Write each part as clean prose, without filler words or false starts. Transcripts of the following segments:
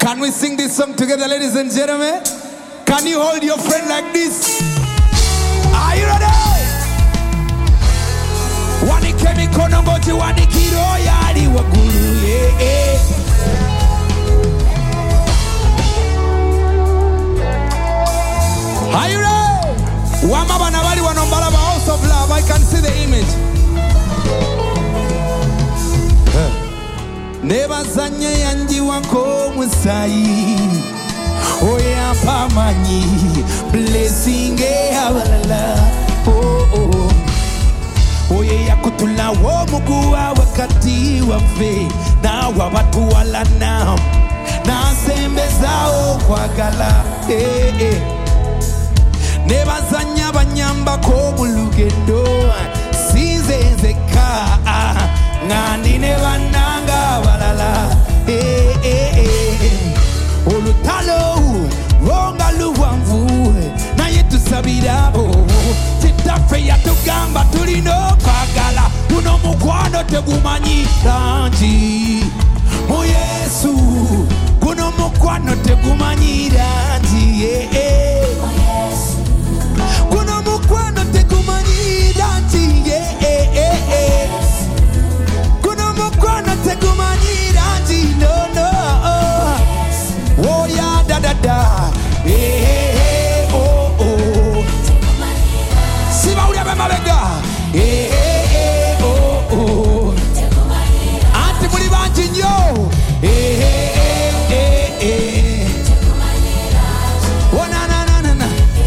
Can we sing this song together, ladies and gentlemen? Can you hold your friend like this? Are you ready? Wani kemiko nongoti wani kiro yari wagulu Are you ready? Wamaba na wali wanombala ba House of Love. I can see the image. Neba zanye yanji wako musai Oya pamanyi Blessing awalala Oh oh Oye ya kutula wo muguwa wakati wafe Na wabatu wala nao Na sembe zao kwa gala Neba zanya banyamba ko mulugendo Sizezeka Ngandi neba nanga walala Olutalo Ronga luwanvu Na yetu sabirabo Titafe ya tugamba tulino pagala Uno mukwano tegumanyi ranji Mu Yesu Uno mukwano tegumanyi ranji Uno mukwano tegumanyi ranji Uno mukwano tegumanyi ranji No no Oh yeah da da da Oh oh Siba ulia bema bega Oh oh Anti muli banji nyo Oh na na na na na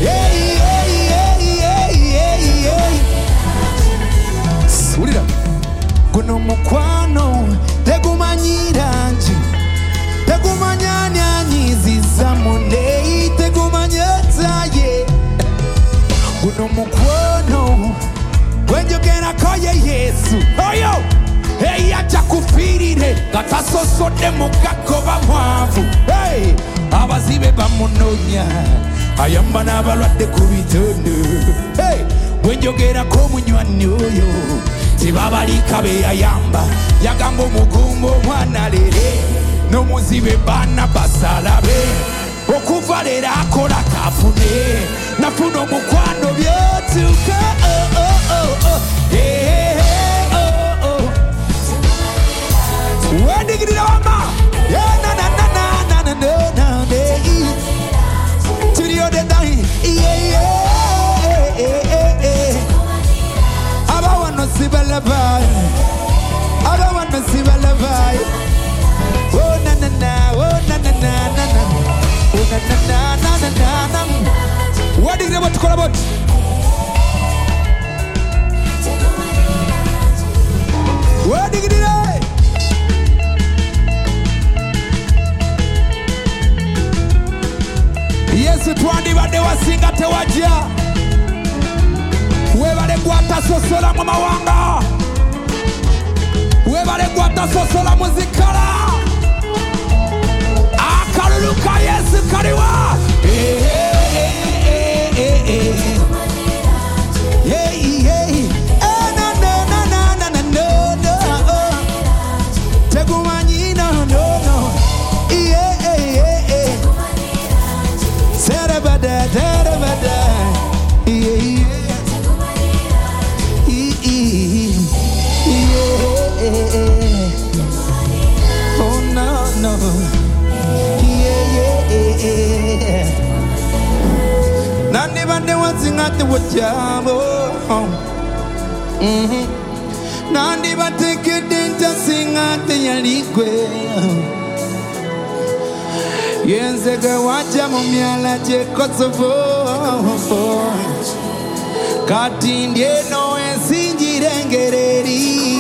Ulira Kuno mukwano tegumanyira nji Tegumanyani anyiziza munei Tegumanyeta ye Kuno mukwano Wenjogera koye Yesu Oyo Hey acha kufirire Gatasosode mugakoba mwavu Hey Abazibe bamunonya Ayamba n'abalwadde ku bitondo Hey Wenjogera ko munywani oyo Tibabalika be ayamba Yagamba omugumba omwana lere N'omuzibe bana basalabe Okuva leero akola kafune Nafuna omukwano byotuka Wendigirira wama Na na na na na na na Studio de dai Aba wano sibala vai Aba wano sibala vai Oh na na na Oh na na na na na Oh na na na na na na What is about to call about? What is it? Yes, twandi bade wasinga tewaja Webale gwata sosola mu mawanga Webale gwata sosola muzikala Akaluluka Yesu kaliwa Na na na na na na no Tegumanyi no no no Terabada Oh no no Nandi bande wansinga te wajabo Nandi bate kedenta singa te yaligwe Yenzega wacha mumiala je Kosovo Kati ndieno ensinjirengereri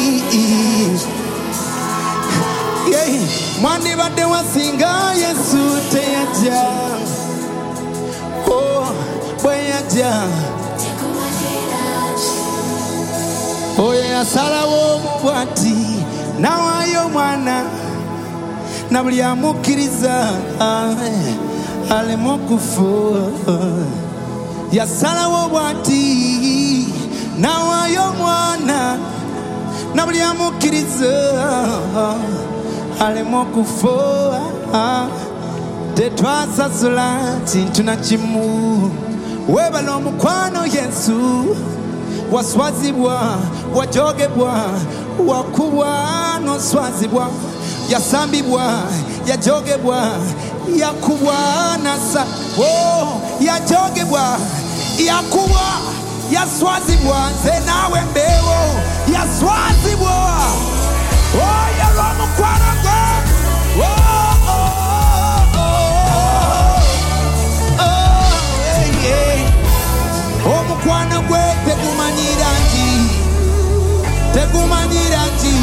Mwandi bade wasinga Yesu teyaja Oh bweyaja Oye asala wo mubwati Nawayo mwana Nabuli amukiriza alemo kufu Yasala wo bwati Nawayo mwana Nabuli amukiriza alemo kufu tetwasasula kintu na kimu. Webala omukwano Yesu, waswazibwa, wajogebwa, wakubwa noswazibwa, yasambibwa, yajogebwa, yakubwa nasa. Oh, yajogebwa, yakubwa, yaswazibwa, nze nawe mbewo, yaswazibwa. Oh, yalwa omukwano gwe. Oh, oh, oh, oh, yeah. Omukwano gwe tegumanyira nti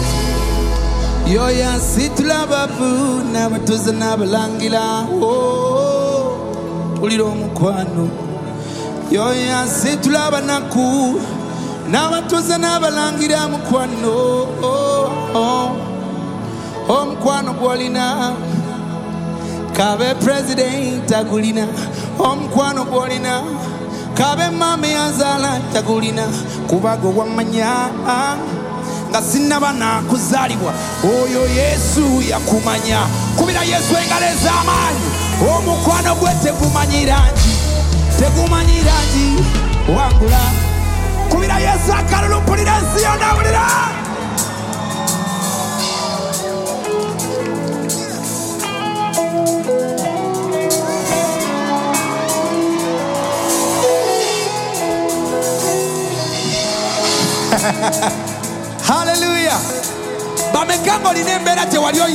yoya situla babu n'abatuuze n'abalangira. Ulira omukwano yoya situla abanaku n'abatuuze n'abalangira mukwano. Omukwano gw'olina kabe president tagulina. Omukwano gw'olina kabe mama yazala tagulina. Kubago wamanya nga sinaba nakuzalibwa oyo Yesu yakumanya. Kubira Yesu engalo ez'amaanyi. Omukwano gwe tegumanyira nti wangula. Kubira Yesu akalulu mpulira ensi yonna wulira. Hallelujah. Bamekango linembeera tewali